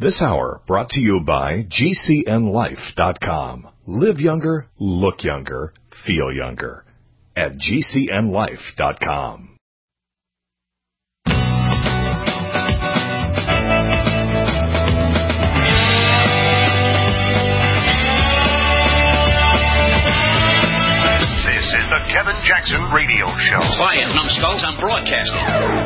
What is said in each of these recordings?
This hour brought to you by GCNLife.com. Live younger, look younger, feel younger. At GCNLife.com. This is the Kevin Jackson Radio Show. Quiet, numbskulls, I'm broadcasting.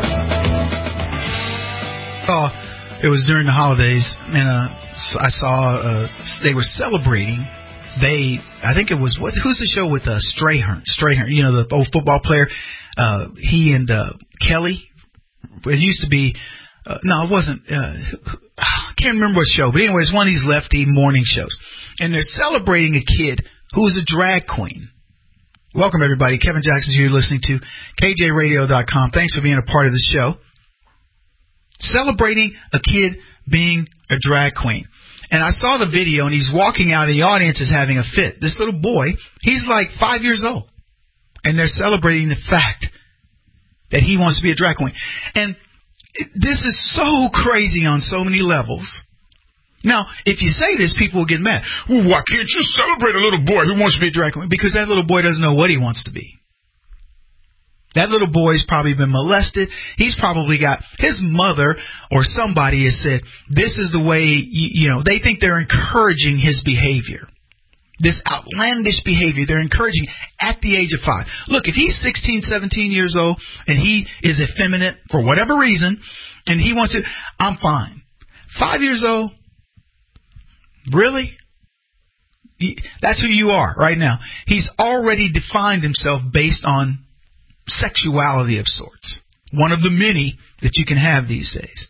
It was during the holidays, and I saw they were celebrating. I think it was, who's the show with Strayhorn, you know, the old football player. He and Kelly. It used to be, no, it wasn't. I can't remember what show, but anyway, it's one of these lefty morning shows, and they're celebrating a kid who is a drag queen. Welcome, everybody. Kevin Jackson, you're listening to KJRadio.com. Thanks for being a part of the show. Celebrating a kid being a drag queen. And I saw the video, and he's walking out, and the audience is having a fit. This little boy, he's like 5 years old, and they're celebrating the fact that he wants to be a drag queen. And this is so crazy on so many levels. Now, if you say this, people will get mad. Well, why can't you celebrate a little boy who wants to be a drag queen? Because that little boy doesn't know what he wants to be. That little boy's probably been molested. He's probably got his mother or somebody has said, this is the way, you know, they think they're encouraging his behavior. This outlandish behavior, they're encouraging at the age of 5. Look, if he's 16, 17 years old and he is effeminate for whatever reason and he wants to, I'm fine. 5 years old? Really? That's who you are right now. He's already defined himself based on sexuality of sorts. One of the many that you can have these days.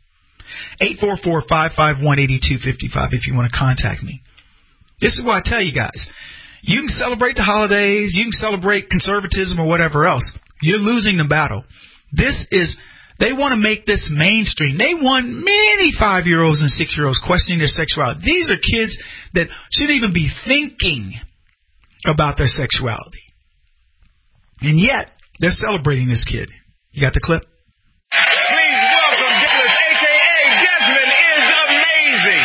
844-551-8255 if you want to contact me. This is what I tell you guys. You can celebrate the holidays. You can celebrate conservatism or whatever else. You're losing the battle. They want to make this mainstream. They want many 5-year-olds and 6-year-olds questioning their sexuality. These are kids that shouldn't even be thinking about their sexuality. And yet, they're celebrating this kid. You got the clip? Please welcome Dallas, a.k.a. Desmond is Amazing.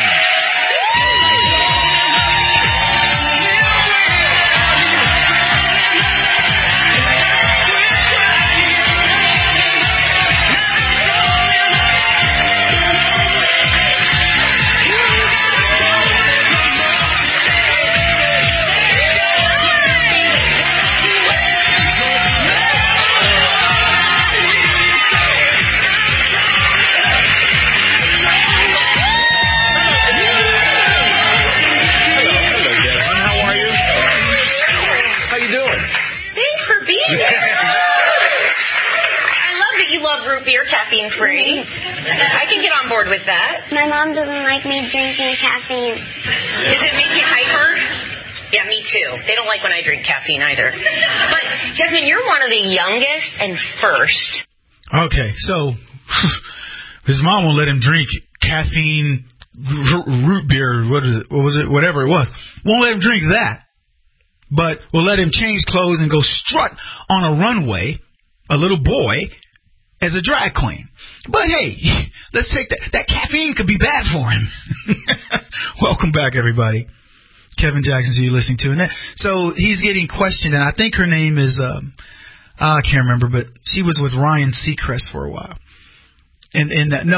Root beer, caffeine free. I can get on board with that. My mom doesn't like me drinking caffeine. Does it make you hyper? Yeah, me too. They don't like when I drink caffeine either. But, Jasmine, you're one of the youngest and first. Okay, so his mom won't let him drink caffeine root beer, whatever it was. Won't let him drink that. But will let him change clothes and go strut on a runway, a little boy, as a drag queen. But hey, let's take that caffeine could be bad for him. Welcome back, everybody. Kevin Jackson, who you're listening to. And so he's getting questioned, and I think her name is, I can't remember, but she was with Ryan Seacrest for a while. And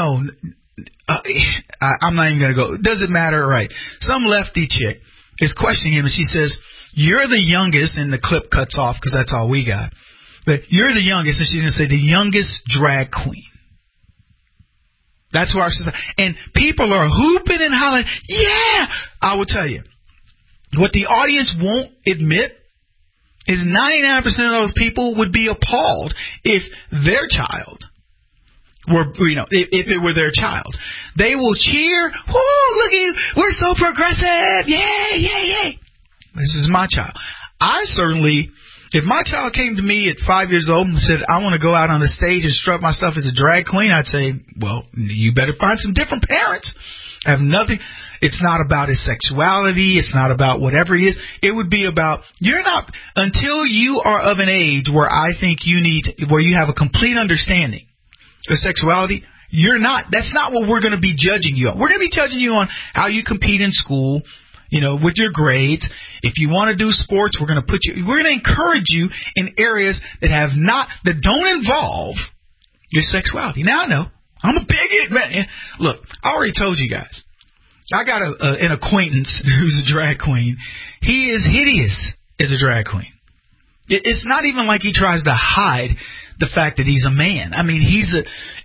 I'm not even going to go. Does it matter? Right. Some lefty chick is questioning him, and she says, you're the youngest, and the clip cuts off because that's all we got. But you're the youngest, and she's going to say the youngest drag queen. That's where our society, and people are hooping and hollering, yeah! I will tell you, what the audience won't admit is 99% of those people would be appalled if their child were, if it were their child. They will cheer, whoo, look at you, we're so progressive, yay, yay, yay. This is my child. I certainly... If my child came to me at 5 years old and said, I want to go out on the stage and strut my stuff as a drag queen, I'd say, well, you better find some different parents. I have nothing. It's not about his sexuality. It's not about whatever he is. It would be about, until you are of an age where I think where you have a complete understanding of sexuality, That's not what we're going to be judging you on. We're going to be judging you on how you compete in school, with your grades. If you want to do sports, we're going to encourage you in areas that don't involve your sexuality. Now I know I'm a bigot, man. Look, I already told you guys. I got an acquaintance who's a drag queen. He is hideous as a drag queen. It's not even like he tries to hide the fact that he's a man. I mean, he's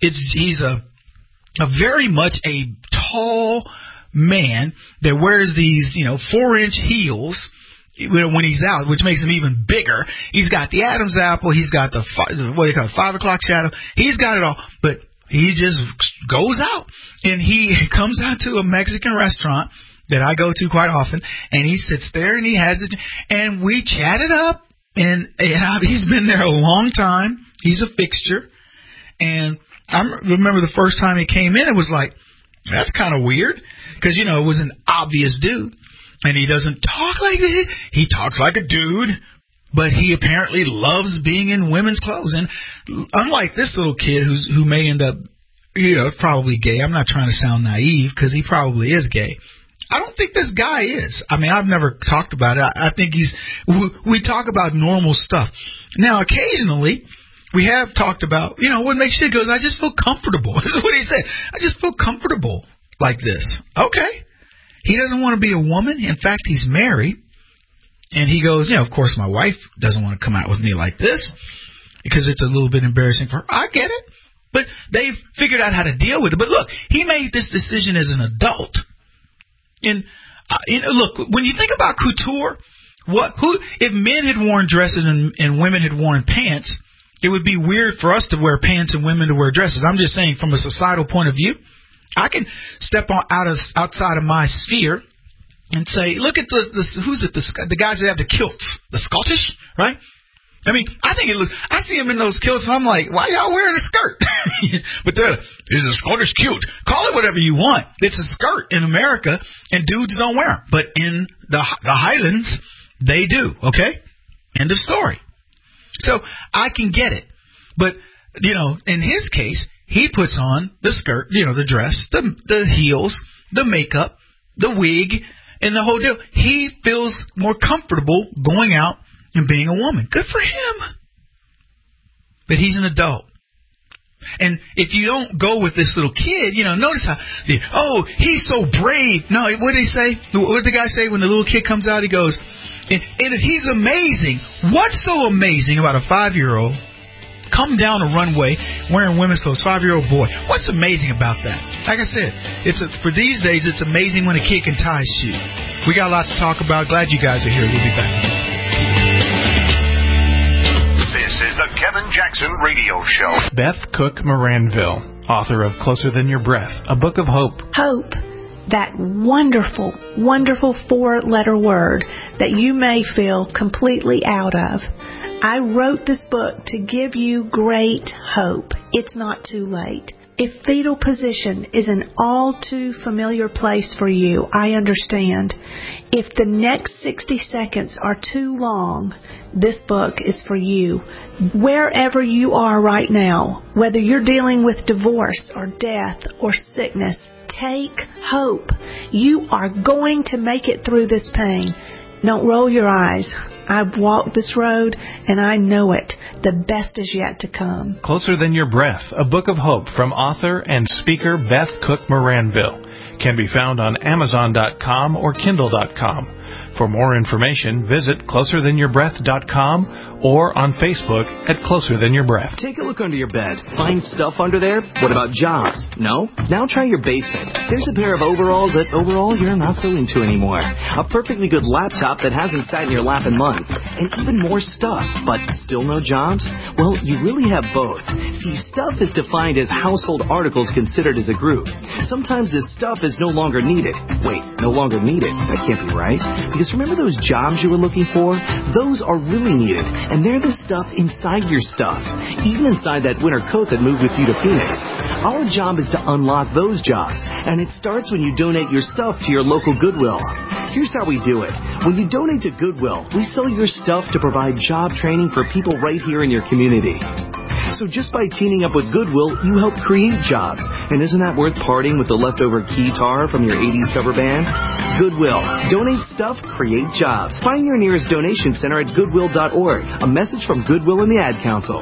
a very much a tall man that wears these 4-inch heels when he's out, which makes him even bigger. He's got the Adam's apple. He's got the 5 o'clock shadow. He's got it all, but he just goes out, and he comes out to a Mexican restaurant that I go to quite often, and he sits there and he has it, and we chat it up, and he's been there a long time. He's a fixture, and I remember the first time he came in, it was like, that's kind of weird, because it was an obvious dude, and he doesn't talk like this. He talks like a dude. But he apparently loves being in women's clothes. And unlike this little kid who may end up, probably gay. I'm not trying to sound naive because he probably is gay. I don't think this guy is. I mean, I've never talked about it. I think we talk about normal stuff. Now, occasionally, we have talked about, what makes you goes, I just feel comfortable. This is what he said. I just feel comfortable like this. Okay. He doesn't want to be a woman. In fact, he's married. And he goes, of course, my wife doesn't want to come out with me like this because it's a little bit embarrassing for her. I get it. But they've figured out how to deal with it. But look, he made this decision as an adult. And, look, when you think about couture, if men had worn dresses and women had worn pants, it would be weird for us to wear pants and women to wear dresses. I'm just saying from a societal point of view, I can step outside of my sphere and say, look at the guys that have the kilts, the Scottish, right? I mean, I see them in those kilts, and I'm like, why y'all wearing a skirt? But it's a Scottish kilt. Call it whatever you want. It's a skirt in America, and dudes don't wear them. But in the Highlands, they do, okay? End of story. So I can get it. But, in his case, he puts on the skirt, the dress, the heels, the makeup, the wig, and the whole deal. He feels more comfortable going out and being a woman. Good for him. But he's an adult. And if you don't go with this little kid, notice how, he's so brave. No, what did he say? What did the guy say when the little kid comes out? He goes, and he's amazing. What's so amazing about a 5-year-old come down a runway wearing women's clothes, 5-year-old boy? What's amazing about that? Like I said, for these days, it's amazing when a kid can tie his shoe. We got a lot to talk about. Glad you guys are here. We'll be back. This is the Kevin Jackson Radio Show. Beth Cook Moranville, author of Closer Than Your Breath, a book of hope. Hope, that wonderful, wonderful 4-letter word that you may feel completely out of. I wrote this book to give you great hope. It's not too late. If fetal position is an all too familiar place for you, I understand. If the next 60 seconds are too long, this book is for you. Wherever you are right now, whether you're dealing with divorce or death or sickness, take hope. You are going to make it through this pain. Don't roll your eyes. I've walked this road, and I know it. The best is yet to come. Closer Than Your Breath, a book of hope from author and speaker Beth Cook Moranville. Can be found on Amazon.com or Kindle.com. For more information, visit CloserThanYourBreath.com or on Facebook at Closer Than Your Breath. Take a look under your bed. Find stuff under there? What about jobs? No? Now try your basement. There's a pair of overalls that overall you're not so into anymore. A perfectly good laptop that hasn't sat in your lap in months. And even more stuff, but still no jobs? Well, you really have both. See, stuff is defined as household articles considered as a group. Sometimes this stuff is no longer needed. Wait, no longer needed? That can't be right. Because remember those jobs you were looking for? Those are really needed, and they're the stuff inside your stuff, even inside that winter coat that moved with you to Phoenix. Our job is to unlock those jobs, and it starts when you donate your stuff to your local Goodwill. Here's how we do it. When you donate to Goodwill, we sell your stuff to provide job training for people right here in your community. So just by teaming up with Goodwill, you help create jobs. And isn't that worth parting with the leftover guitar from your 80s cover band? Goodwill. Donate stuff, create jobs. Find your nearest donation center at goodwill.org. A message from Goodwill and the Ad Council.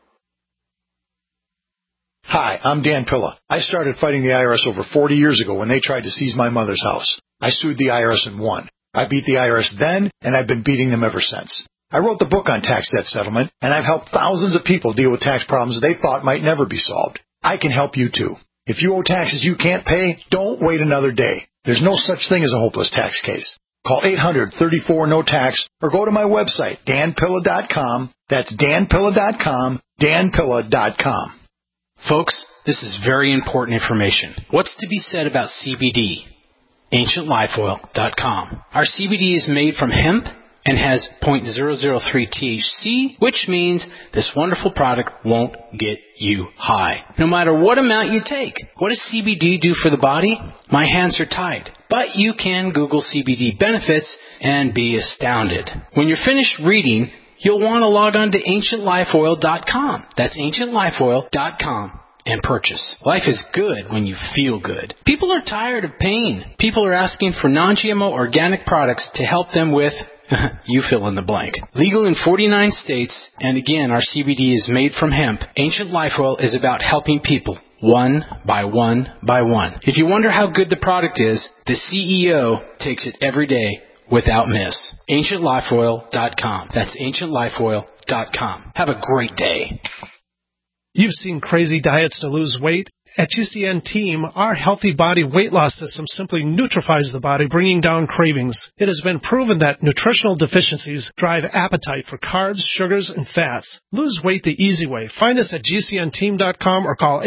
Hi, I'm Dan Pilla. I started fighting the IRS over 40 years ago when they tried to seize my mother's house. I sued the IRS and won. I beat the IRS then, and I've been beating them ever since. I wrote the book on tax debt settlement, and I've helped thousands of people deal with tax problems they thought might never be solved. I can help you too. If you owe taxes you can't pay, don't wait another day. There's no such thing as a hopeless tax case. Call 800-34-NO-TAX or go to my website, danpilla.com. That's danpilla.com, danpilla.com. Folks, this is very important information. What's to be said about CBD? AncientLifeOil.com. Our CBD is made from hemp and has 0.003 THC, which means this wonderful product won't get you high, no matter what amount you take. What does CBD do for the body? My hands are tied. But you can Google CBD benefits and be astounded. When you're finished reading, you'll want to log on to AncientLifeOil.com. That's AncientLifeOil.com and purchase. Life is good when you feel good. People are tired of pain. People are asking for non-GMO organic products to help them with, you fill in the blank. Legal in 49 states, and again, our CBD is made from hemp. Ancient Life Oil is about helping people one by one by one. If you wonder how good the product is, the CEO takes it every day without miss. AncientLifeOil.com. That's AncientLifeOil.com. Have a great day. You've seen crazy diets to lose weight. At GCN Team, our healthy body weight loss system simply neutralizes the body, bringing down cravings. It has been proven that nutritional deficiencies drive appetite for carbs, sugars, and fats. Lose weight the easy way. Find us at GCNteam.com or call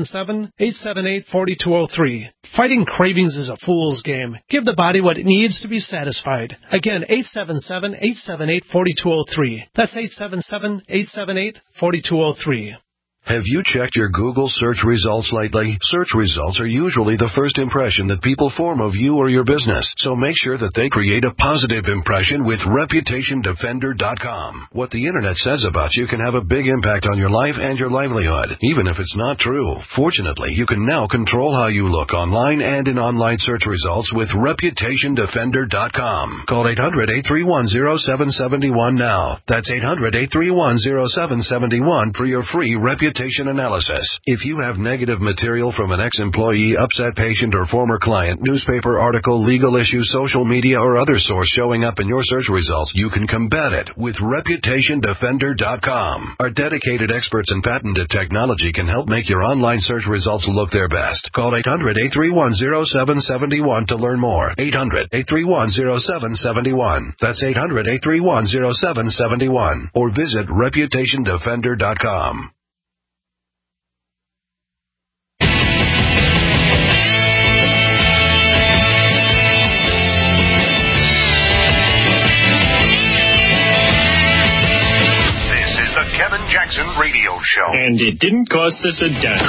877-878-4203. Fighting cravings is a fool's game. Give the body what it needs to be satisfied. Again, 877-878-4203. That's 877-878-4203. Have you checked your Google search results lately? Search results are usually the first impression that people form of you or your business, so make sure that they create a positive impression with ReputationDefender.com. What the Internet says about you can have a big impact on your life and your livelihood, even if it's not true. Fortunately, you can now control how you look online and in online search results with ReputationDefender.com. Call 800-831-0771 now. That's 800-831-0771 for your free reputation analysis. If you have negative material from an ex-employee, upset patient, or former client, newspaper article, legal issue, social media, or other source showing up in your search results, you can combat it with ReputationDefender.com. Our dedicated experts in patented technology can help make your online search results look their best. Call 800-831-0771 to learn more. 800-831-0771. That's 800-831-0771. Or visit ReputationDefender.com. Kevin Jackson Radio Show. And it didn't cost us a dime.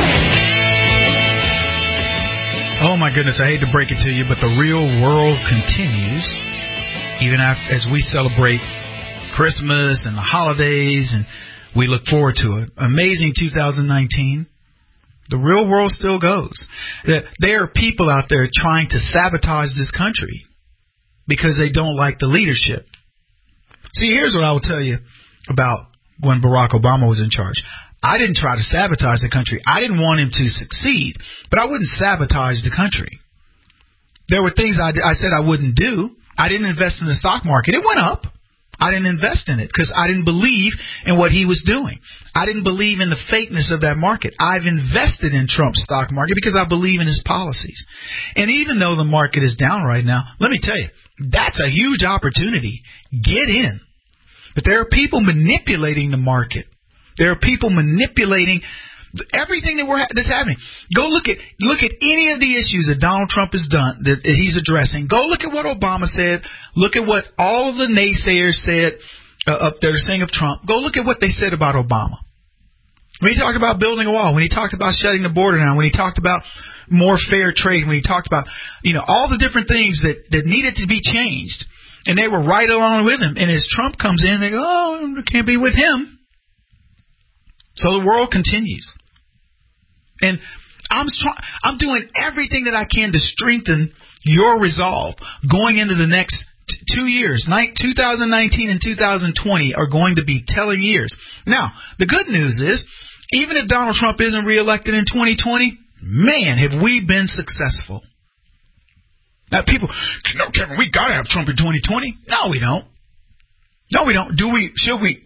Oh my goodness, I hate to break it to you, but the real world continues even after, as we celebrate Christmas and the holidays and we look forward to an amazing 2019. The real world still goes. There are people out there trying to sabotage this country because they don't like the leadership. See, here's what I will tell you about when Barack Obama was in charge. I didn't try to sabotage the country. I didn't want him to succeed, but I wouldn't sabotage the country. There were things I said I wouldn't do. I didn't invest in the stock market. It went up. I didn't invest in it because I didn't believe in what he was doing. I didn't believe in the fakeness of that market. I've invested in Trump's stock market because I believe in his policies. And even though the market is down right now, let me tell you, that's a huge opportunity. Get in. But there are people manipulating the market. There are people manipulating everything that's happening. Go look at any of the issues that Donald Trump has done, that he's addressing. Go look at what Obama said. Look at what all of the naysayers said up there saying of Trump. Go look at what they said about Obama. When he talked about building a wall, when he talked about shutting the border down, when he talked about more fair trade, when he talked about all the different things that needed to be changed. And they were right along with him. And as Trump comes in, they go, oh, I can't be with him. So the world continues. And I'm doing everything that I can to strengthen your resolve going into the next 2 years. 2019 and 2020 are going to be telling years. Now, the good news is, even if Donald Trump isn't reelected in 2020, man, have we been successful. Now, people, no, Kevin, we got to have Trump in 2020. No, we don't. No, we don't. Should we?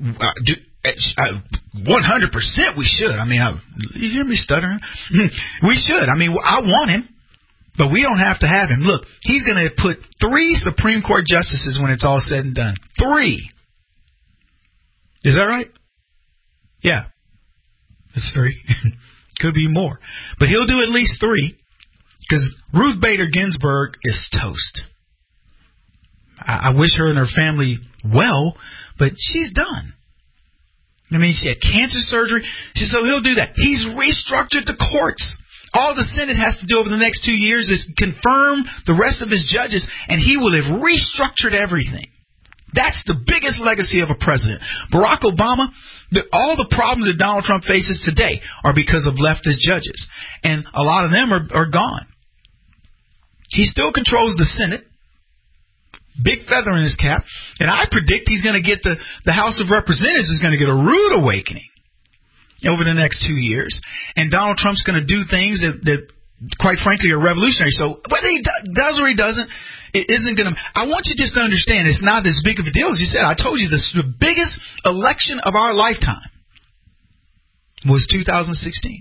100% we should. I mean, you hear me stuttering? We should. I mean, I want him, but we don't have to have him. Look, he's going to put 3 Supreme Court justices when it's all said and done. 3. Is that right? Yeah. That's 3. Could be more. But he'll do at least 3, because Ruth Bader Ginsburg is toast. I wish her and her family well, but she's done. I mean, she had cancer surgery. So he'll do that. He's restructured the courts. All the Senate has to do over the next 2 years is confirm the rest of his judges, and he will have restructured everything. That's the biggest legacy of a president. Barack Obama, all the problems that Donald Trump faces today are because of leftist judges. And a lot of them are gone. He still controls the Senate. Big feather in his cap. And I predict he's going to get the House of Representatives is going to get a rude awakening over the next 2 years. And Donald Trump's going to do things that quite frankly, are revolutionary. So whether he does or he doesn't, it isn't going to... I want you just to understand it's not as big of a deal as you said. I told you this, the biggest election of our lifetime was 2016.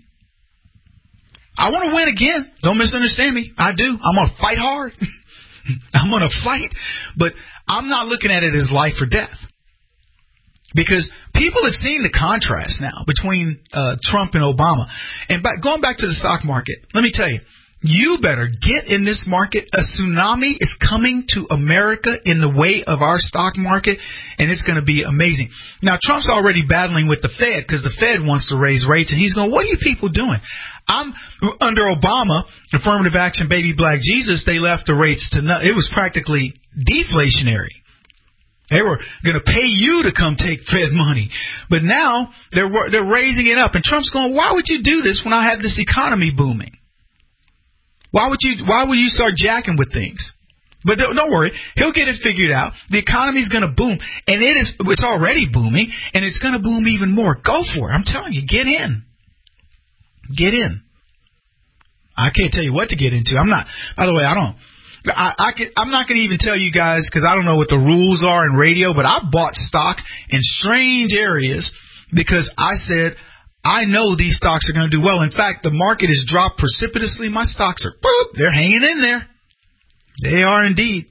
I want to win again. Don't misunderstand me. I do. I'm going to fight hard. I'm going to fight. But I'm not looking at it as life or death. Because people have seen the contrast now between Trump and Obama. And going back to the stock market, let me tell you, you better get in this market. A tsunami is coming to America in the way of our stock market, and it's going to be amazing. Now, Trump's already battling with the Fed because the Fed wants to raise rates, and he's going, what are you people doing? Under Obama, affirmative action, baby black Jesus, they left the rates to it was practically deflationary. They were going to pay you to come take Fed money. But now they're raising it up. And Trump's going, why would you do this when I have this economy booming? Why would you start jacking with things? But don't worry. He'll get it figured out. The economy's going to boom. And it's already booming. And it's going to boom even more. Go for it. I'm telling you, get in. Get in. I can't tell you what to get into. I'm not, by the way, I'm not going to even tell you guys because I don't know what the rules are in radio, but I bought stock in strange areas because I said, I know these stocks are going to do well. In fact, the market has dropped precipitously. My stocks are, they're hanging in there. They are indeed.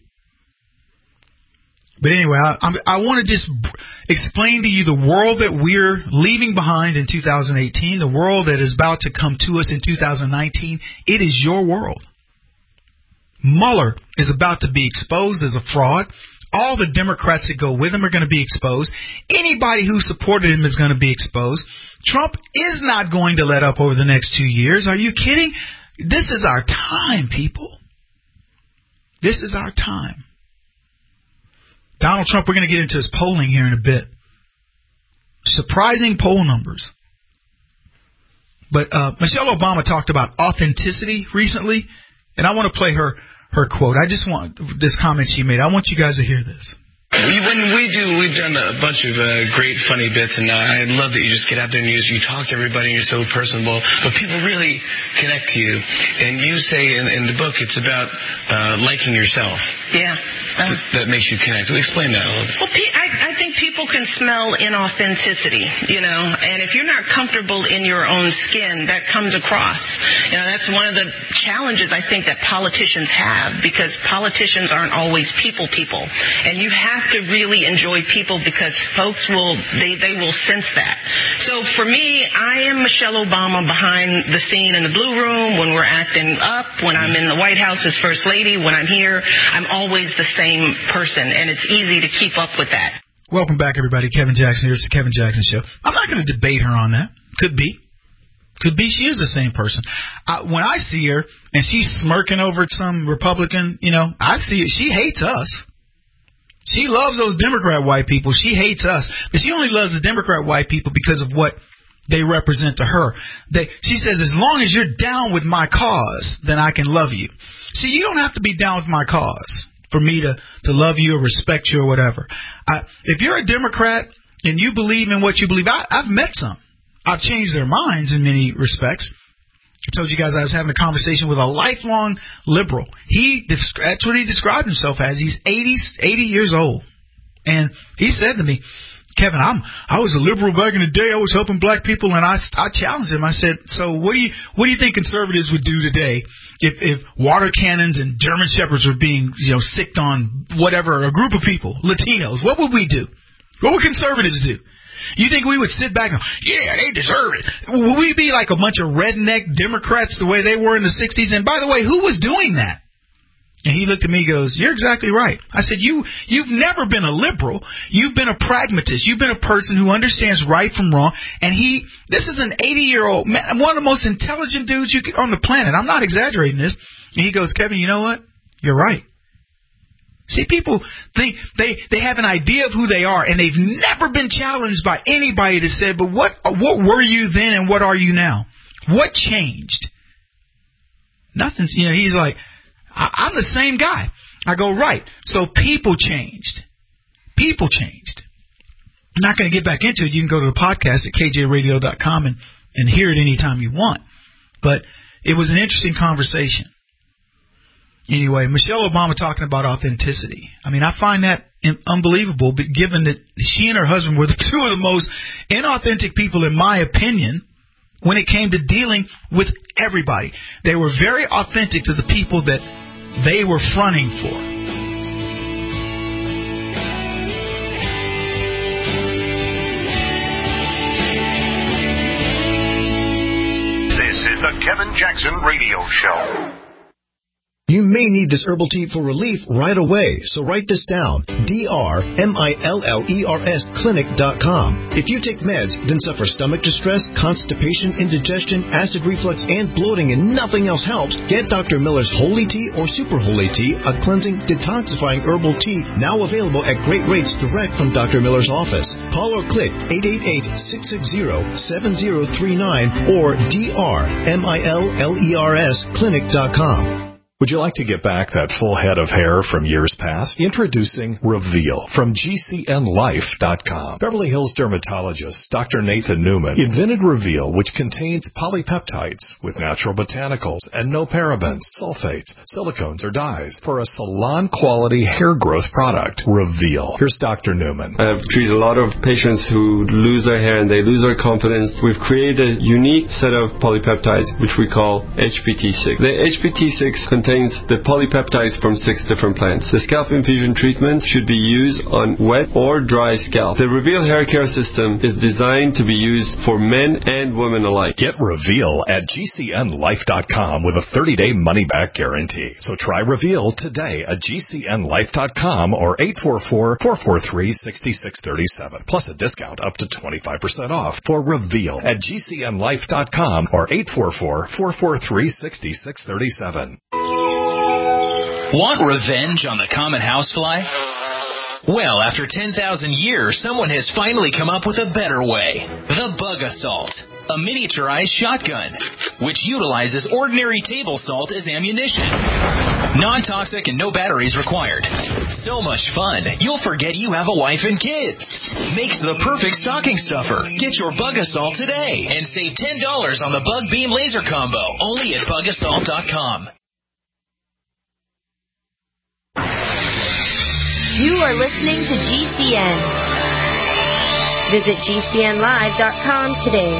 But anyway, I want to just explain to you the world that we're leaving behind in 2018, the world that is about to come to us in 2019. It is your world. Mueller is about to be exposed as a fraud. All the Democrats that go with him are going to be exposed. Anybody who supported him is going to be exposed. Trump is not going to let up over the next 2 years. Are you kidding? This is our time, people. This is our time. Donald Trump, we're going to get into his polling here in a bit. Surprising poll numbers. But Michelle Obama talked about authenticity recently, and I want to play her quote. I just want this comment she made. I want you guys to hear this. We've done a bunch of great, funny bits, and I love that you just get out there and you talk to everybody and you're so personable, but people really connect to you. And you say in the book it's about liking yourself. Yeah. That makes you connect. Explain that a little bit. Well, I think people can smell inauthenticity, and if you're not comfortable in your own skin, that comes across. That's one of the challenges I think that politicians have, because politicians aren't always people, and you have to really enjoy people because folks will sense that. So for me, I am Michelle Obama behind the scene in the Blue Room, when we're acting up, when I'm in the White House as First Lady, when I'm here, I'm always the same person, and it's easy to keep up with that. Welcome back, everybody. Kevin Jackson here. It's the Kevin Jackson Show. I'm not going to debate her on that. Could be. She is the same person. When I see her and she's smirking over at some Republican, I see it. She hates us. She loves those Democrat white people. She hates us. But she only loves the Democrat white people because of what they represent to her. She says, as long as you're down with my cause, then I can love you. See, you don't have to be down with my cause for me to love you or respect you or whatever. If you're a Democrat and you believe in what you believe, I've met some. I've changed their minds in many respects. I told you guys I was having a conversation with a lifelong liberal. That's what he described himself as. He's 80 years old. And he said to me, Kevin, I was a liberal back in the day. I was helping black people, and I challenged him. I said, so what do you think conservatives would do today if water cannons and German shepherds were being sicked on whatever, a group of people, Latinos? What would we do? What would conservatives do? You think we would sit back and, yeah, they deserve it? Would we be like a bunch of redneck Democrats the way they were in the 60s? And by the way, who was doing that? And he looked at me and goes, you're exactly right. I said, you've never been a liberal. You've been a pragmatist. You've been a person who understands right from wrong. And this is an 80-year-old man, one of the most intelligent dudes on the planet. I'm not exaggerating this. And he goes, Kevin, you know what? You're right. See, people think they have an idea of who they are, and they've never been challenged by anybody that said, but what were you then and what are you now? What changed? Nothing's, he's like, I'm the same guy. I go, right. So people changed. People changed. I'm not going to get back into it. You can go to the podcast at kjradio.com and hear it anytime you want. But it was an interesting conversation. Anyway, Michelle Obama talking about authenticity. I mean, I find that unbelievable, but given that she and her husband were the two of the most inauthentic people, in my opinion, when it came to dealing with everybody. They were very authentic to the people that they were fronting for. This is the Kevin Jackson Radio Show. You may need this herbal tea for relief right away, so write this down. DRMILLERS clinic.com. If you take meds, then suffer stomach distress, constipation, indigestion, acid reflux, and bloating, and nothing else helps, get Dr. Miller's Holy Tea or Super Holy Tea, a cleansing, detoxifying herbal tea, now available at great rates direct from Dr. Miller's office. Call or click 888-660-7039 or DRMILLERS clinic.com. Would you like to get back that full head of hair from years past? Introducing Reveal from GCNLife.com. Beverly Hills dermatologist Dr. Nathan Newman invented Reveal, which contains polypeptides with natural botanicals and no parabens, sulfates, silicones, or dyes for a salon-quality hair growth product. Reveal. Here's Dr. Newman. I've treated a lot of patients who lose their hair and they lose their confidence. We've created a unique set of polypeptides, which we call HPT6. The HPT6 contains the polypeptides from 6 different plants. The scalp infusion treatment should be used on wet or dry scalp. The Reveal hair care system is designed to be used for men and women alike. Get Reveal at GCNLife.com with a 30-day money-back guarantee. So try Reveal today at GCNLife.com or 844-443-6637. Plus a discount up to 25% off for Reveal at GCNLife.com or 844-443-6637. Want revenge on the common housefly? Well, after 10,000 years, someone has finally come up with a better way. The Bug Assault, a miniaturized shotgun, which utilizes ordinary table salt as ammunition. Non-toxic and no batteries required. So much fun, you'll forget you have a wife and kids. Makes the perfect stocking stuffer. Get your Bug Assault today and save $10 on the Bug Beam Laser Combo, only at BugAssault.com. You are listening to GCN. Visit GCNlive.com today.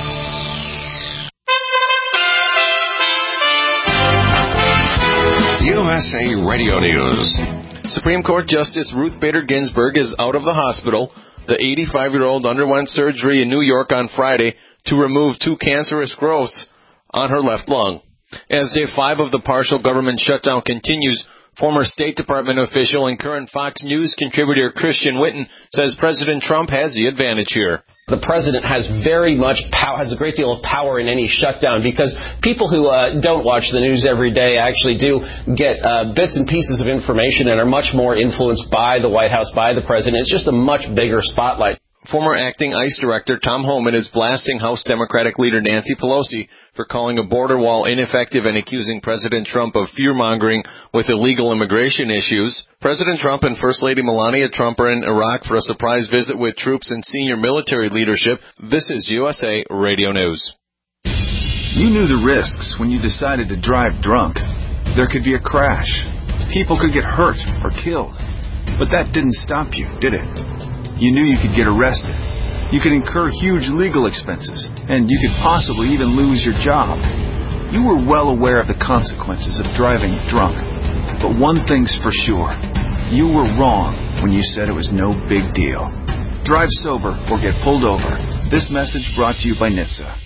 USA Radio News. Supreme Court Justice Ruth Bader Ginsburg is out of the hospital. The 85-year-old underwent surgery in New York on Friday to remove 2 cancerous growths on her left lung. As day 5 of the partial government shutdown continues, former State Department official and current Fox News contributor Christian Whitten says President Trump has the advantage here. The president has very much power, has a great deal of power in any shutdown because people who don't watch the news every day actually do get bits and pieces of information and are much more influenced by the White House, by the president. It's just a much bigger spotlight. Former acting ICE Director Tom Homan is blasting House Democratic leader Nancy Pelosi for calling a border wall ineffective and accusing President Trump of fear-mongering with illegal immigration issues. President Trump and First Lady Melania Trump are in Iraq for a surprise visit with troops and senior military leadership. This is USA Radio News. You knew the risks when you decided to drive drunk. There could be a crash. People could get hurt or killed. But that didn't stop you, did it? You knew you could get arrested. You could incur huge legal expenses, and you could possibly even lose your job. You were well aware of the consequences of driving drunk. But one thing's for sure. You were wrong when you said it was no big deal. Drive sober or get pulled over. This message brought to you by NHTSA.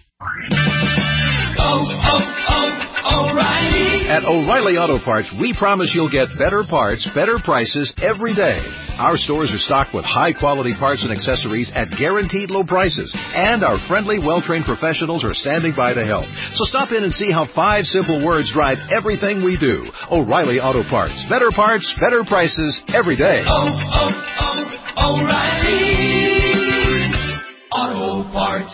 O'Reilly. At O'Reilly Auto Parts, we promise you'll get better parts, better prices every day. Our stores are stocked with high-quality parts and accessories at guaranteed low prices. And our friendly, well-trained professionals are standing by to help. So stop in and see how 5 simple words drive everything we do. O'Reilly Auto Parts. Better parts, better prices every day. O'Reilly Auto Parts.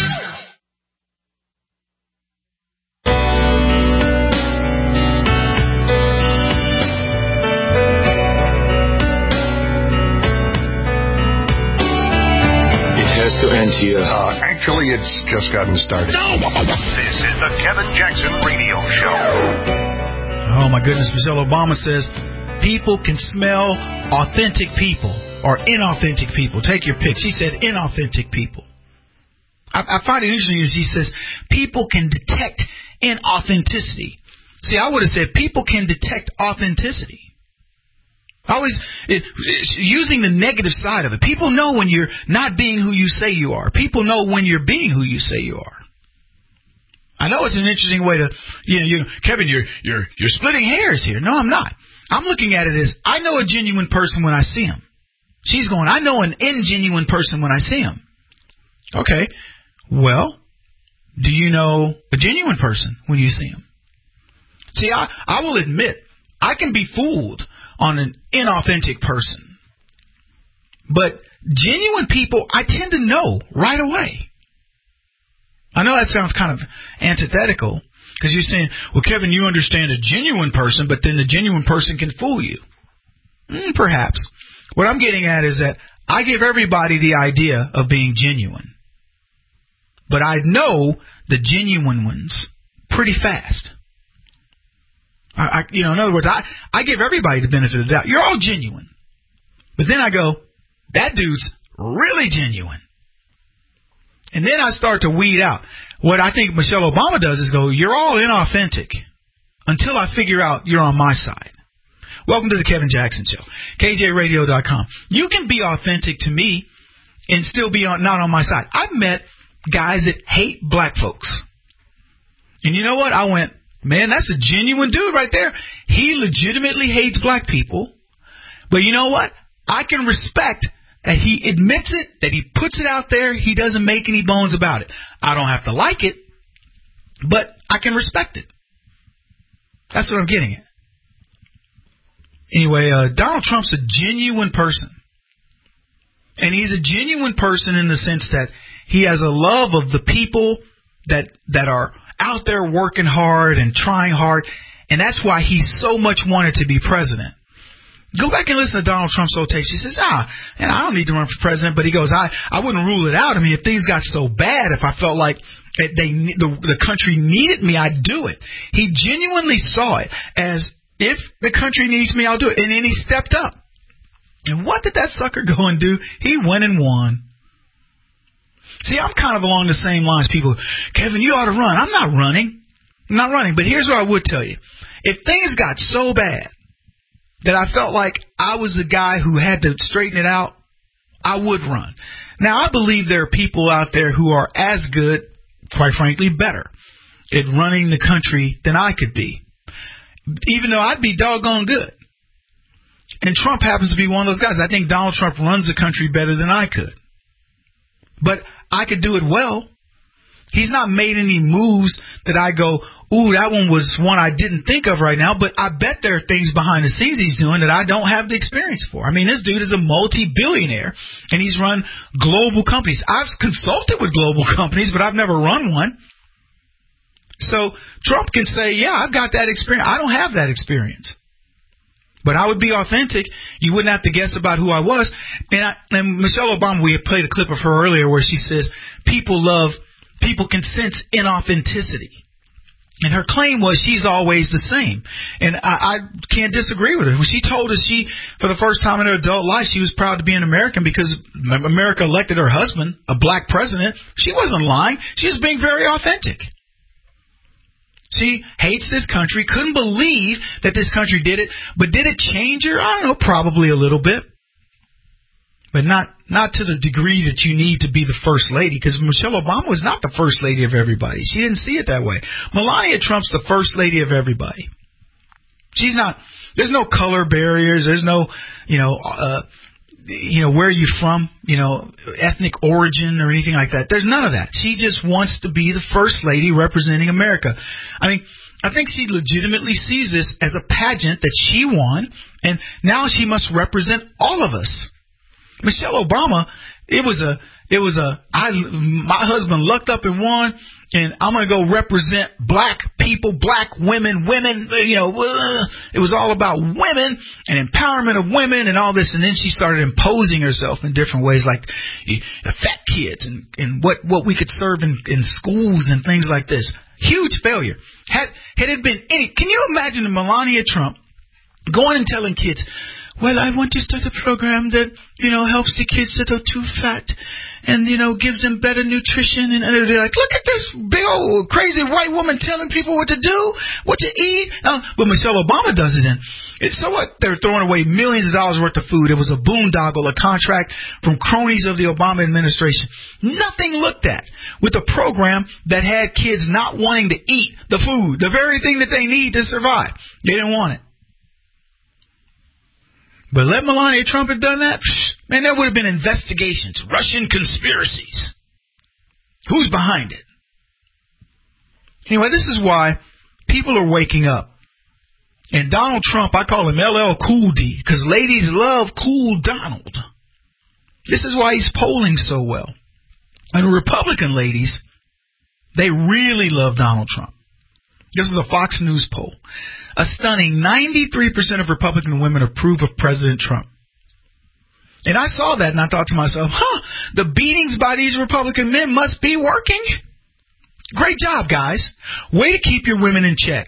To end here. Actually, it's just gotten started. This is the Kevin Jackson Radio Show. Oh, my goodness. Michelle Obama says people can smell authentic people or inauthentic people. Take your pick. She said inauthentic people. I find it interesting as she says people can detect inauthenticity. See, I would have said people can detect authenticity. Always using the negative side of it. People know when you're not being who you say you are. People know when you're being who you say you are. I know it's an interesting way to, Kevin, you're splitting hairs here. No, I'm not. I'm looking at it as I know a genuine person when I see him. She's going, I know an ingenuine person when I see him. Okay. Well, do you know a genuine person when you see him? See, I will admit, I can be fooled on an inauthentic person. But genuine people, I tend to know right away. I know that sounds kind of antithetical because you're saying, well, Kevin, you understand a genuine person, but then the genuine person can fool you. Perhaps. What I'm getting at is that I give everybody the idea of being genuine. But I know the genuine ones pretty fast. In other words, I give everybody the benefit of the doubt. You're all genuine. But then I go, that dude's really genuine. And then I start to weed out. What I think Michelle Obama does is go, you're all inauthentic until I figure out you're on my side. Welcome to the Kevin Jackson Show. KJRadio.com. You can be authentic to me and still be not on my side. I've met guys that hate black folks. And you know what? I went, man, that's a genuine dude right there. He legitimately hates black people. But you know what? I can respect that he admits it, that he puts it out there. He doesn't make any bones about it. I don't have to like it, but I can respect it. That's what I'm getting at. Anyway, Donald Trump's a genuine person. And he's a genuine person in the sense that he has a love of the people that are out there working hard and trying hard, and that's why he so much wanted to be president. Go back and listen to Donald Trump's old tapes. He says, I don't need to run for president, but he goes, I wouldn't rule it out. I mean, if things got so bad, if I felt like the country needed me, I'd do it. He genuinely saw it as if the country needs me, I'll do it. And then he stepped up. And what did that sucker go and do? He went and won. See, I'm kind of along the same lines. People, Kevin, you ought to run. I'm not running. But here's what I would tell you. If things got so bad that I felt like I was the guy who had to straighten it out, I would run. Now, I believe there are people out there who are as good, quite frankly, better at running the country than I could be, even though I'd be doggone good. And Trump happens to be one of those guys. I think Donald Trump runs the country better than I could. But I could do it well. He's not made any moves that I go, ooh, that one was one I didn't think of right now, but I bet there are things behind the scenes he's doing that I don't have the experience for. I mean, this dude is a multi-billionaire, and he's run global companies. I've consulted with global companies, but I've never run one. So Trump can say, yeah, I've got that experience. I don't have that experience. But I would be authentic. You wouldn't have to guess about who I was. And Michelle Obama, we had played a clip of her earlier where she says, people can sense inauthenticity. And her claim was she's always the same. And I can't disagree with her. When she told us for the first time in her adult life, she was proud to be an American because America elected her husband, a black president, she wasn't lying. She was being very authentic. She hates this country, couldn't believe that this country did it, but did it change her? I don't know, probably a little bit. But not to the degree that you need to be the first lady, because Michelle Obama was not the first lady of everybody. She didn't see it that way. Melania Trump's the first lady of everybody. She's not. There's no color barriers. There's no, where are you from, ethnic origin or anything like that. There's none of that. She just wants to be the first lady representing America. I mean, I think she legitimately sees this as a pageant that she won, and now she must represent all of us. Michelle Obama, my husband lucked up and won, and I'm going to go represent black people, black women, it was all about women and empowerment of women and all this. And then she started imposing herself in different ways, like the fat kids and what we could serve in schools and things like this. Huge failure. Had it been can you imagine Melania Trump going and telling kids, well, I want to start a program that, helps the kids that are too fat and, gives them better nutrition. And they're like, look at this big old crazy white woman telling people what to do, what to eat. But Michelle Obama does it. So what? They're throwing away millions of dollars worth of food. It was a boondoggle, a contract from cronies of the Obama administration. Nothing looked at with a program that had kids not wanting to eat the food, the very thing that they need to survive. They didn't want it. But let Melania Trump have done that, man, there would have been investigations, Russian conspiracies. Who's behind it? Anyway, this is why people are waking up. And Donald Trump, I call him LL Cool D, because ladies love Cool Donald. This is why he's polling so well. And Republican ladies, they really love Donald Trump. This is a Fox News poll. A stunning 93% of Republican women approve of President Trump. And I saw that and I thought to myself, the beatings by these Republican men must be working. Great job, guys. Way to keep your women in check.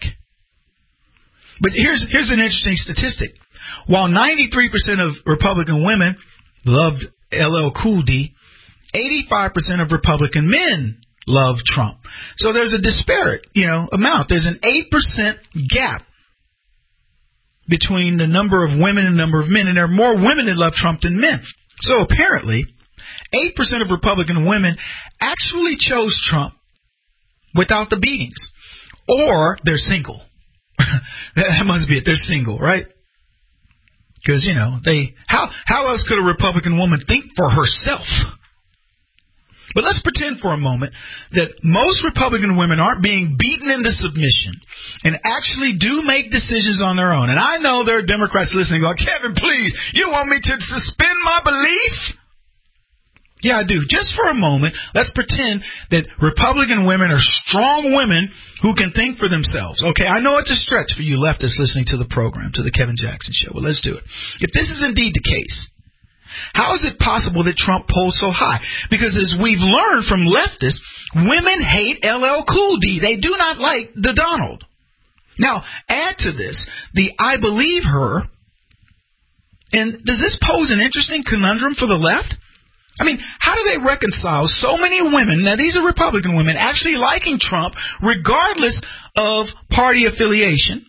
But here's an interesting statistic. While 93% of Republican women loved LL Cool D, 85% of Republican men love Trump. So there's a disparate, amount. There's an 8% gap between the number of women and the number of men, and there are more women that love Trump than men. So apparently, 8% of Republican women actually chose Trump without the beatings, or they're single. That must be it. They're single, right? Because how else could a Republican woman think for herself? But let's pretend for a moment that most Republican women aren't being beaten into submission and actually do make decisions on their own. And I know there are Democrats listening going, Kevin, please, you want me to suspend my belief? Yeah, I do. Just for a moment, let's pretend that Republican women are strong women who can think for themselves. Okay, I know it's a stretch for you leftists listening to the program, to the Kevin Jackson Show. Well, let's do it. If this is indeed the case, how is it possible that Trump polled so high? Because as we've learned from leftists, women hate LL Cool D. They do not like the Donald. Now, add to this the I believe her. And does this pose an interesting conundrum for the left? I mean, how do they reconcile so many women, now these are Republican women, actually liking Trump regardless of party affiliation?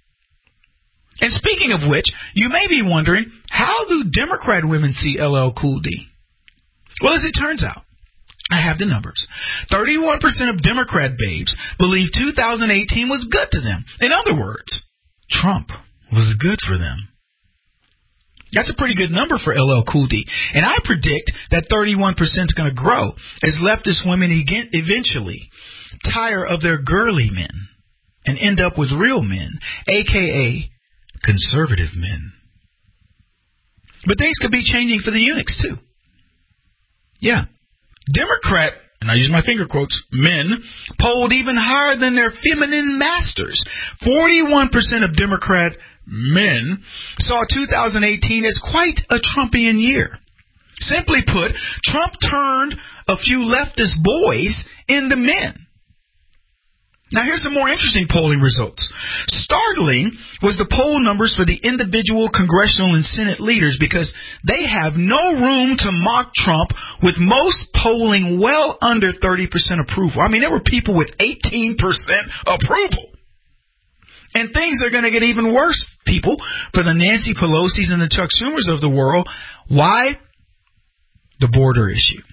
And speaking of which, you may be wondering, how do Democrat women see LL Cool D? Well, as it turns out, I have the numbers. 31% of Democrat babes believe 2018 was good to them. In other words, Trump was good for them. That's a pretty good number for LL Cool D. And I predict that 31% is going to grow as leftist women eventually tire of their girly men and end up with real men, a.k.a. conservative men. But things could be changing for the eunuchs, too. Yeah. Democrat, and I use my finger quotes, men polled even higher than their feminine masters. 41% of Democrat men saw 2018 as quite a Trumpian year. Simply put, Trump turned a few leftist boys into men. Now, here's some more interesting polling results. Startling was the poll numbers for the individual congressional and Senate leaders because they have no room to mock Trump, with most polling well under 30% approval. I mean, there were people with 18% approval. And things are going to get even worse, people, for the Nancy Pelosi's and the Chuck Schumers of the world. Why? The border issue.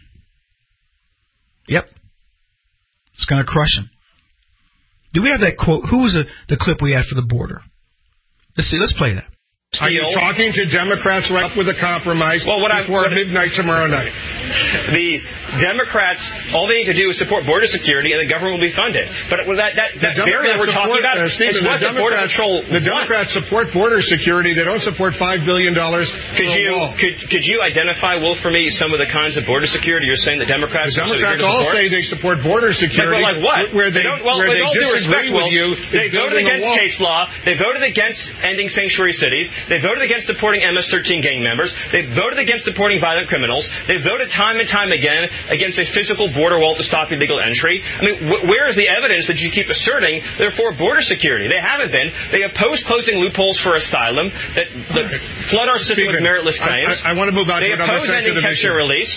Yep. It's going to crush them. Do we have that quote? Who was the clip we had for the border? Let's see. Let's play that. Are you talking to Democrats right up with a compromise before midnight tomorrow night? The Democrats, all they need to do is support border security, and the government will be funded. But that barrier we're talking about is what the Border Patrol The Democrats support border security. They don't support $5 billion for a wall. Could you identify, Will, for me, some of the kinds of border security you're saying the Democrats all say they support border security. Like what? Where they disagree with you. They voted against case law. They voted against ending sanctuary cities. They voted against deporting MS-13 gang members. They voted against deporting violent criminals. They voted time and time again against a physical border wall to stop illegal entry. I mean, where is the evidence that you keep asserting they're for border security? They haven't been. They oppose closing loopholes for asylum that flood our system with meritless claims. I want to move on to another sensitive issue. Release.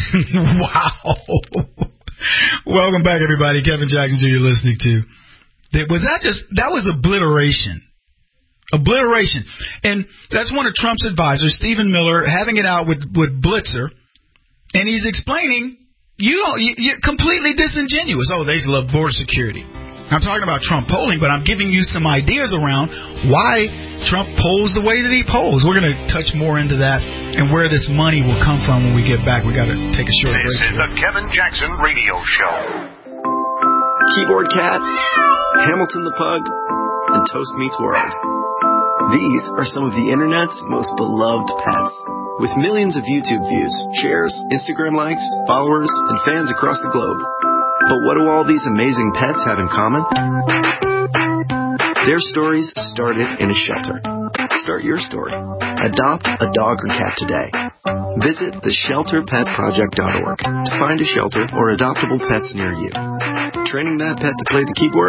Wow. Welcome back, everybody. Kevin Jackson Jr. listening to. That was obliteration. Obliteration. And that's one of Trump's advisors, Stephen Miller, having it out with Blitzer. And he's explaining, you're completely disingenuous. Oh, they love border security. I'm talking about Trump polling, but I'm giving you some ideas around why Trump polls the way that he polls. We're going to touch more into that and where this money will come from when we get back. We got to take a short break. This is the Kevin Jackson Radio Show. Keyboard Cat, Hamilton the Pug, and Toast Meets World. These are some of the internet's most beloved pets. With millions of YouTube views, shares, Instagram likes, followers, and fans across the globe. But what do all these amazing pets have in common? Their stories started in a shelter. Start your story. Adopt a dog or cat today. Visit theshelterpetproject.org to find a shelter or adoptable pets near you. Training that pet to play the keyboard?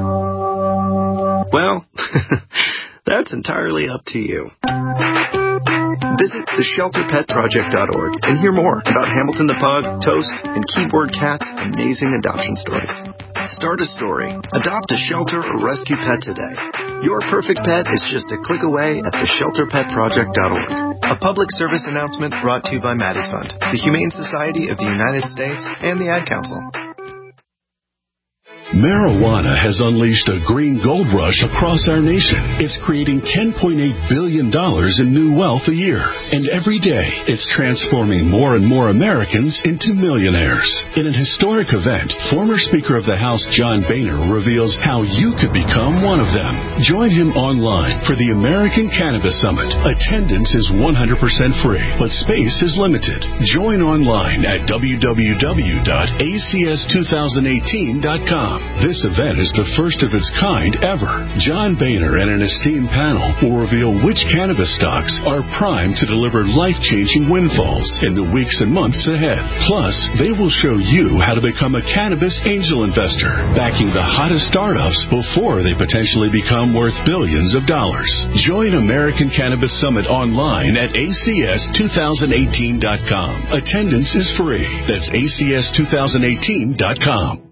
Well, that's entirely up to you. Visit theshelterpetproject.org and hear more about Hamilton the Pug, Toast, and Keyboard Cat's amazing adoption stories. Start a story. Adopt a shelter or rescue pet today. Your perfect pet is just a click away at theshelterpetproject.org. A public service announcement brought to you by Maddie's Fund, the Humane Society of the United States, and the Ad Council. Marijuana has unleashed a green gold rush across our nation. It's creating $10.8 billion in new wealth a year. And every day, it's transforming more and more Americans into millionaires. In an historic event, former Speaker of the House John Boehner reveals how you could become one of them. Join him online for the American Cannabis Summit. Attendance is 100% free, but space is limited. Join online at www.acs2018.com. This event is the first of its kind ever. John Boehner and an esteemed panel will reveal which cannabis stocks are primed to deliver life-changing windfalls in the weeks and months ahead. Plus, they will show you how to become a cannabis angel investor, backing the hottest startups before they potentially become worth billions of dollars. Join American Cannabis Summit online at acs2018.com. Attendance is free. That's acs2018.com.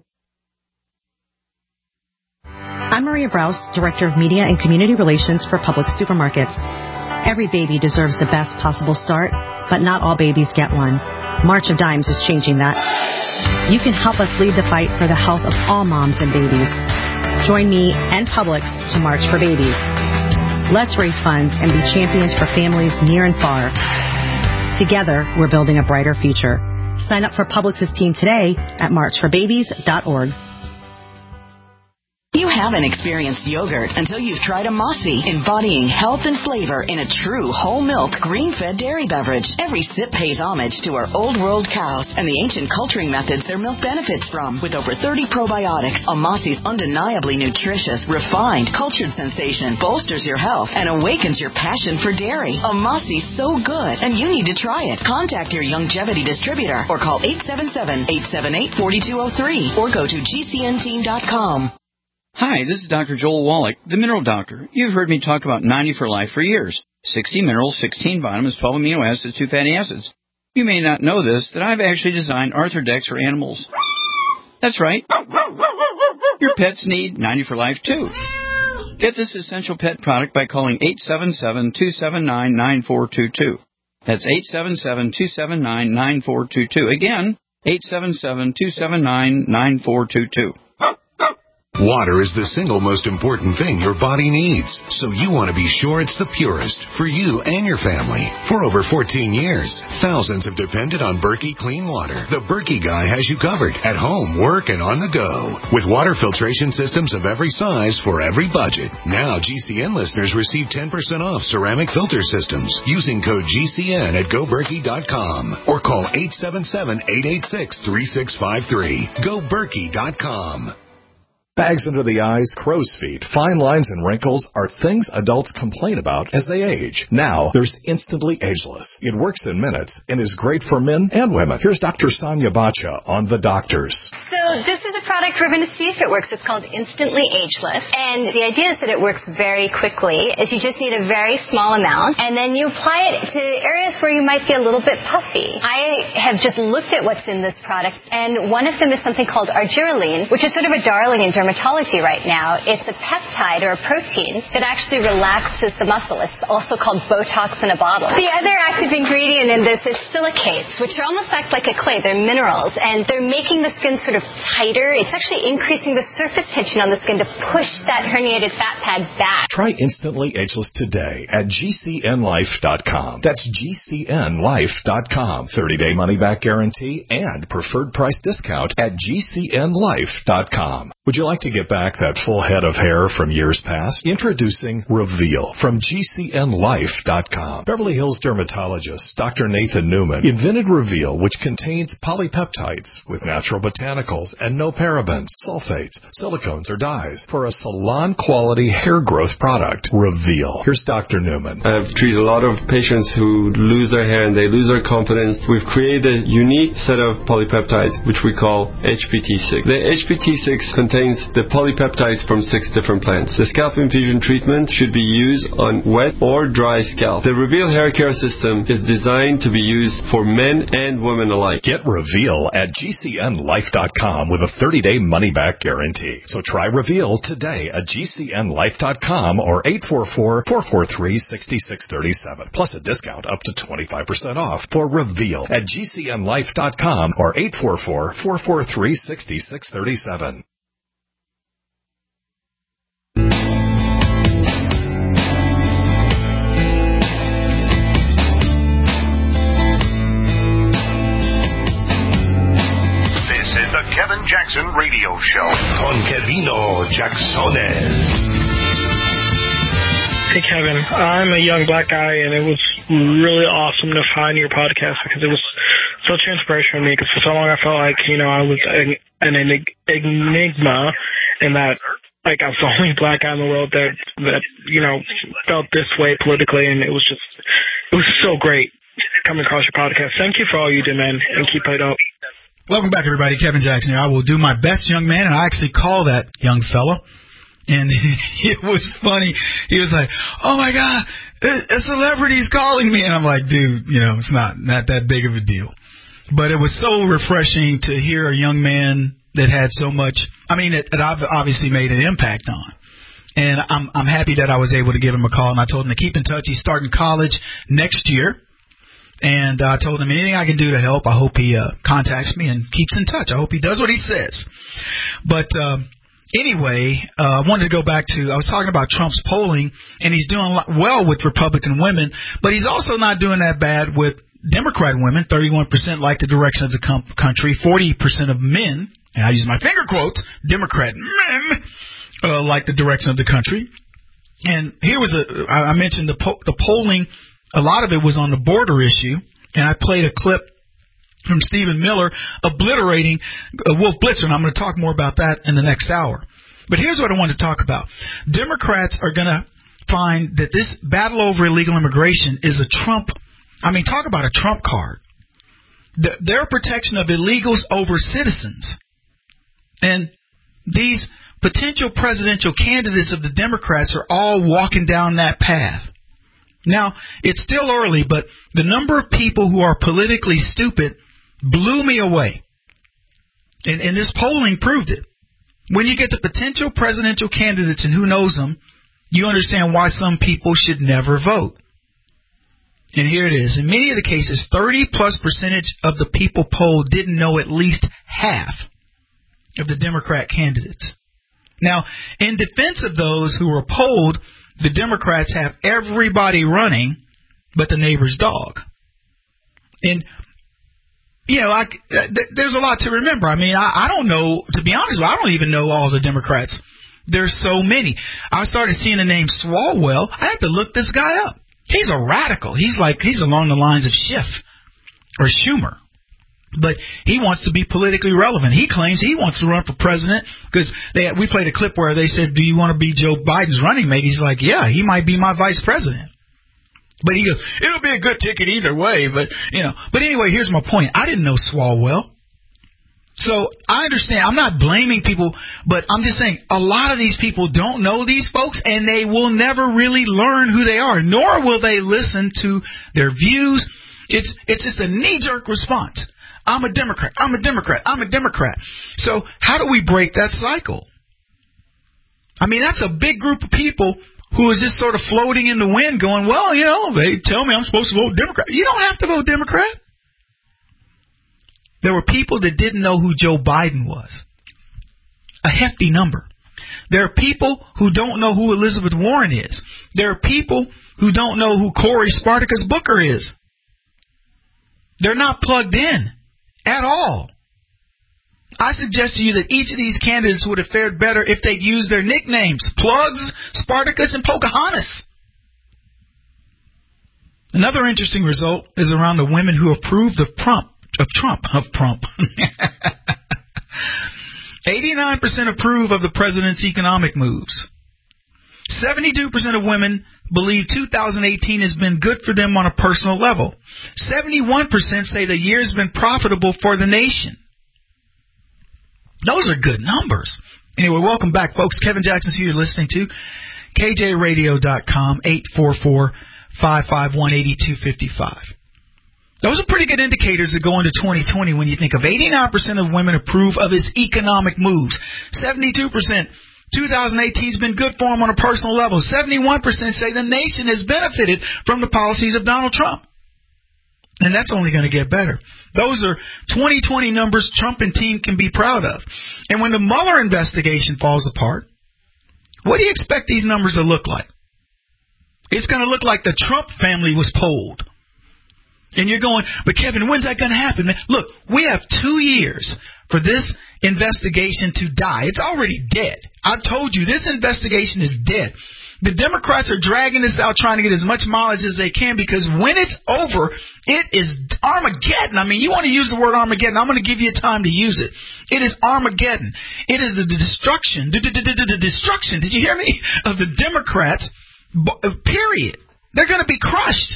I'm Maria Brous, Director of Media and Community Relations for Publix Supermarkets. Every baby deserves the best possible start, but not all babies get one. March of Dimes is changing that. You can help us lead the fight for the health of all moms and babies. Join me and Publix to March for Babies. Let's raise funds and be champions for families near and far. Together, we're building a brighter future. Sign up for Publix's team today at marchforbabies.org. You haven't experienced yogurt until you've tried a Mossy, embodying health and flavor in a true whole milk, green-fed dairy beverage. Every sip pays homage to our old world cows and the ancient culturing methods their milk benefits from. With over 30 probiotics, a Mossy's undeniably nutritious, refined, cultured sensation bolsters your health and awakens your passion for dairy. A Mossy's so good, and you need to try it. Contact your Youngevity distributor or call 877-878-4203 or go to gcnteam.com. Hi, this is Dr. Joel Wallach, the Mineral Doctor. You've heard me talk about 90 for Life for years. 60 minerals, 16 vitamins, 12 amino acids, 2 fatty acids. You may not know this, that I've actually designed Arthrodex for animals. That's right. Your pets need 90 for Life, too. Get this essential pet product by calling 877-279-9422. That's 877-279-9422. Again, 877-279-9422. Water is the single most important thing your body needs, so you want to be sure it's the purest for you and your family. For over 14 years, thousands have depended on Berkey Clean Water. The Berkey guy has you covered at home, work, and on the go. With water filtration systems of every size for every budget. Now GCN listeners receive 10% off ceramic filter systems using code GCN at GoBerkey.com or call 877-886-3653. GoBerkey.com. Bags under the eyes, crow's feet, fine lines, and wrinkles are things adults complain about as they age. Now, there's Instantly Ageless. It works in minutes and is great for men and women. Here's Dr. Sonia Bacha on The Doctors. So this is a product we're going to see if it works. It's called Instantly Ageless. And the idea is that it works very quickly. Is you just need a very small amount, and then you apply it to areas where you might be a little bit puffy. I have just looked at what's in this product, and one of them is something called argireline, which is sort of a darling in dermatology right now. It's a peptide or a protein that actually relaxes the muscle. It's also called Botox in a bottle. The other active ingredient in this is silicates, which are almost act like a clay. They're minerals, and they're making the skin sort of tighter. It's actually increasing the surface tension on the skin to push that herniated fat pad back. Try Instantly Ageless today at GCNlife.com. That's GCNlife.com. 30-day money-back guarantee and preferred price discount at GCNlife.com. Would you like to get back that full head of hair from years past? Introducing Reveal from GCNlife.com. Beverly Hills dermatologist Dr. Nathan Newman invented Reveal, which contains polypeptides with natural botanicals and no parabens, sulfates, silicones, or dyes for a salon-quality hair growth product. Reveal. Here's Dr. Newman. I've treated a lot of patients who lose their hair and they lose their confidence. We've created a unique set of polypeptides, which we call HPT6. The HPT6 contains the polypeptides from 6 different plants. The scalp infusion treatment should be used on wet or dry scalp. The Reveal hair care system is designed to be used for men and women alike. Get Reveal at GCNlife.com with a 30-day money-back guarantee. So try Reveal today at GCNlife.com or 844-443-6637. Plus a discount up to 25% off for Reveal at GCNlife.com or 844-443-6637. Kevin Jackson Radio Show con Kevino Jacksones. Hey, Kevin. I'm a young black guy, and it was really awesome to find your podcast because it was so inspirational to me because for so long I felt like, I was an enigma and that, I was the only black guy in the world that felt this way politically, and it was so great coming across your podcast. Thank you for all you do, man, and keep it up. Welcome back, everybody. Kevin Jackson here. I will do my best, young man, and I actually call that young fellow. And it was funny. He was like, "Oh my God, a celebrity's calling me," and I'm like, "Dude, it's not that big of a deal." But it was so refreshing to hear a young man that had so much. It obviously made an impact on. And I'm happy that I was able to give him a call, and I told him to keep in touch. He's starting college next year. And I told him anything I can do to help. I hope he contacts me and keeps in touch. I hope he does what he says. But Anyway, I wanted to go back to, I was talking about Trump's polling, and he's doing well with Republican women, but he's also not doing that bad with Democrat women. 31% like the direction of the country, 40% of men, and I use my finger quotes, Democrat men, like the direction of the country. And here was I mentioned the polling, a lot of it was on the border issue, and I played a clip from Stephen Miller obliterating Wolf Blitzer, and I'm going to talk more about that in the next hour. But here's what I want to talk about. Democrats are going to find that this battle over illegal immigration is a Trump, talk about a Trump card. Their protection of illegals over citizens. And these potential presidential candidates of the Democrats are all walking down that path. Now, it's still early, but the number of people who are politically stupid blew me away. And this polling proved it. When you get to potential presidential candidates and who knows them, you understand why some people should never vote. And here it is. In many of the cases, 30+% of the people polled didn't know at least half of the Democrat candidates. Now, in defense of those who were polled, the Democrats have everybody running but the neighbor's dog. And, there's a lot to remember. I don't know, to be honest with you, I don't even know all the Democrats. There's so many. I started seeing the name Swalwell. I had to look this guy up. He's a radical. He's along the lines of Schiff or Schumer. But he wants to be politically relevant. He claims he wants to run for president because we played a clip where they said, do you want to be Joe Biden's running mate? He's like, yeah, he might be my vice president. But he goes, it'll be a good ticket either way. But anyway, here's my point. I didn't know Swalwell. So I understand. I'm not blaming people, but I'm just saying a lot of these people don't know these folks, and they will never really learn who they are, nor will they listen to their views. It's just a knee-jerk response. I'm a Democrat. I'm a Democrat. I'm a Democrat. So how do we break that cycle? That's a big group of people who is just sort of floating in the wind going, well, they tell me I'm supposed to vote Democrat. You don't have to vote Democrat. There were people that didn't know who Joe Biden was. A hefty number. There are people who don't know who Elizabeth Warren is. There are people who don't know who Cory Spartacus Booker is. They're not plugged in at all. I suggest to you that each of these candidates would have fared better if they'd used their nicknames, Plugs, Spartacus, and Pocahontas. Another interesting result is around the women who approved of Trump. 89% approve of the president's economic moves. 72% of women believe 2018 has been good for them on a personal level. 71% say the year has been profitable for the nation. Those are good numbers. Anyway, welcome back, folks. Kevin Jackson's here. You're listening to KJRadio.com, 844-551-8255. Those are pretty good indicators that go into 2020 when you think of 89% of women approve of his economic moves. 72%, 2018 has been good for him on a personal level. 71% say the nation has benefited from the policies of Donald Trump. And that's only going to get better. Those are 2020 numbers Trump and team can be proud of. And when the Mueller investigation falls apart, what do you expect these numbers to look like? It's going to look like the Trump family was polled. And you're going, but Kevin, when's that going to happen, man? Look, we have 2 years for this investigation to die. It's already dead. I've told you, this investigation is dead. The Democrats are dragging this out, trying to get as much mileage as they can, because when it's over, it is Armageddon. You want to use the word Armageddon, I'm going to give you time to use it. It is Armageddon. It is the destruction, destruction, did you hear me, of the Democrats, period. They're going to be crushed.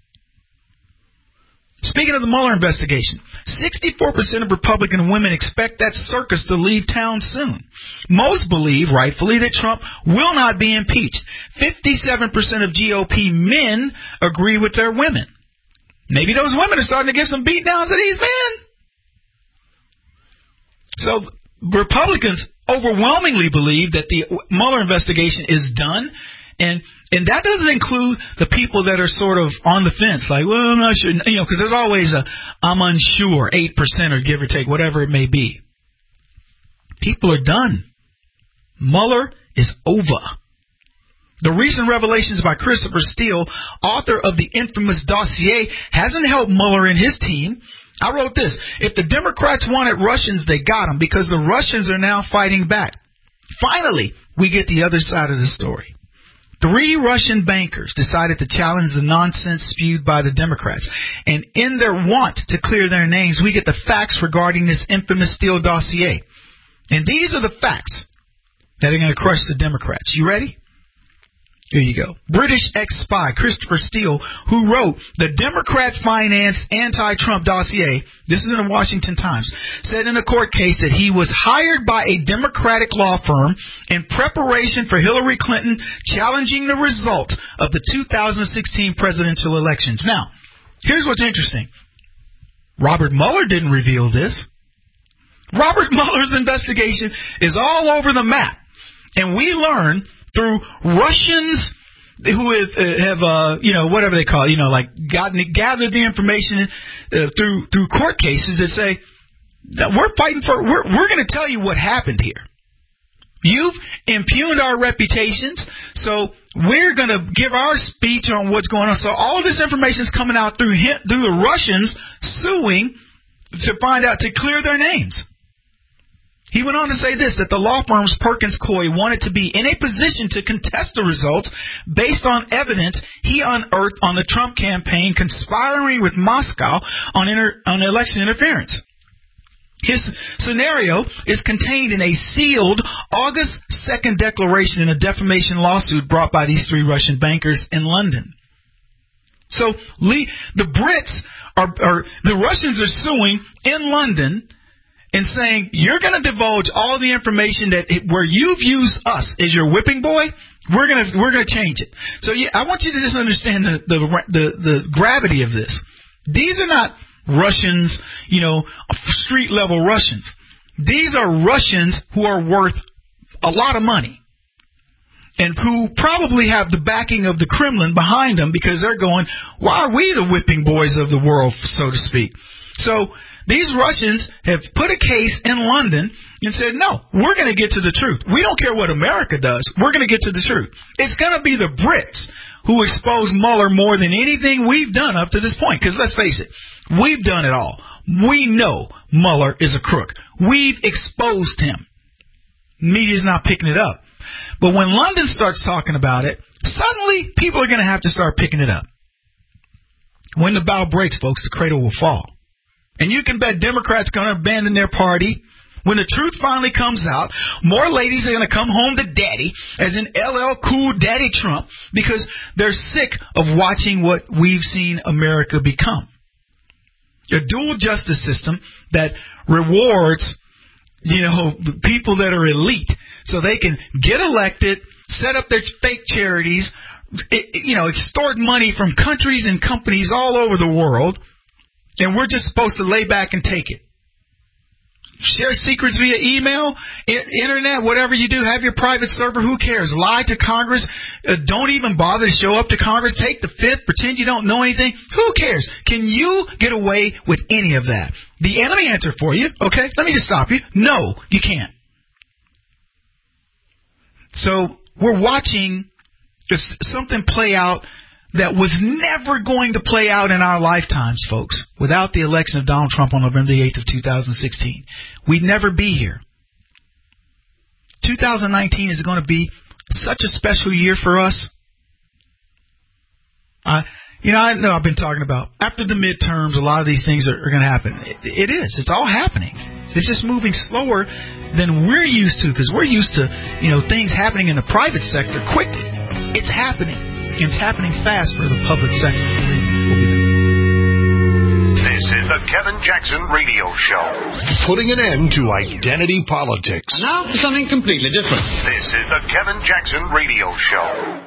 Speaking of the Mueller investigation, 64% of Republican women expect that circus to leave town soon. Most believe, rightfully, that Trump will not be impeached. 57% of GOP men agree with their women. Maybe those women are starting to give some beatdowns to these men. So Republicans overwhelmingly believe that the Mueller investigation is done. And that doesn't include the people that are sort of on the fence, like, well, I'm not sure, because there's always I'm unsure, 8% or give or take, whatever it may be. People are done. Mueller is over. The recent revelations by Christopher Steele, author of the infamous dossier, hasn't helped Mueller and his team. I wrote this: if the Democrats wanted Russians, they got them, because the Russians are now fighting back. Finally, we get the other side of the story. 3 Russian bankers decided to challenge the nonsense spewed by the Democrats. And in their want to clear their names, we get the facts regarding this infamous Steele dossier. And these are the facts that are going to crush the Democrats. You ready? Here you go. British ex-spy Christopher Steele, who wrote the Democrat-financed anti-Trump dossier, this is in the Washington Times, said in a court case that he was hired by a Democratic law firm in preparation for Hillary Clinton challenging the result of the 2016 presidential elections. Now, here's what's interesting. Robert Mueller didn't reveal this. Robert Mueller's investigation is all over the map. And we learn through Russians who have whatever they call it, like gathered the information through court cases that say that we're going to tell you what happened here. You've impugned our reputations, so we're going to give our speech on what's going on. So all of this information is coming out through the Russians suing to clear their names. He went on to say this, that the law firm's Perkins Coie wanted to be in a position to contest the results based on evidence he unearthed on the Trump campaign conspiring with Moscow on election interference. His scenario is contained in a sealed August 2nd declaration in a defamation lawsuit brought by these 3 Russian bankers in London. So the Russians are suing in London and saying, you're going to divulge all the information that where you've used us as your whipping boy, we're going to change it. So I want you to just understand the gravity of this. These are not Russians, street level Russians. These are Russians who are worth a lot of money and who probably have the backing of the Kremlin behind them, because they're going, why are we the whipping boys of the world, so to speak? So these Russians have put a case in London and said, no, we're going to get to the truth. We don't care what America does. We're going to get to the truth. It's going to be the Brits who expose Mueller more than anything we've done up to this point. Because let's face it, we've done it all. We know Mueller is a crook. We've exposed him. Media's not picking it up. But when London starts talking about it, suddenly people are going to have to start picking it up. When the bow breaks, folks, the cradle will fall. And you can bet Democrats are going to abandon their party. When the truth finally comes out, more ladies are going to come home to daddy, as in LL Cool Daddy Trump, because they're sick of watching what we've seen America become. A dual justice system that rewards, people that are elite so they can get elected, set up their fake charities, extort money from countries and companies all over the world. And we're just supposed to lay back and take it. Share secrets via email, internet, whatever you do. Have your private server. Who cares? Lie to Congress. Don't even bother to show up to Congress. Take the fifth. Pretend you don't know anything. Who cares? Can you get away with any of that? Let me answer for you, okay? Let me just stop you. No, you can't. So we're watching something play out that was never going to play out in our lifetimes, folks, without the election of Donald Trump on November the 8th of 2016. We'd never be here. 2019 is going to be such a special year for us. I know I've been talking about after the midterms, a lot of these things are going to happen. It is. It's all happening. It's just moving slower than we're used to, because we're used to, things happening in the private sector quickly. It's happening. It's happening fast for the public sector. This is the Kevin Jackson Radio Show. Putting an end to identity politics. And now for something completely different. This is the Kevin Jackson Radio Show.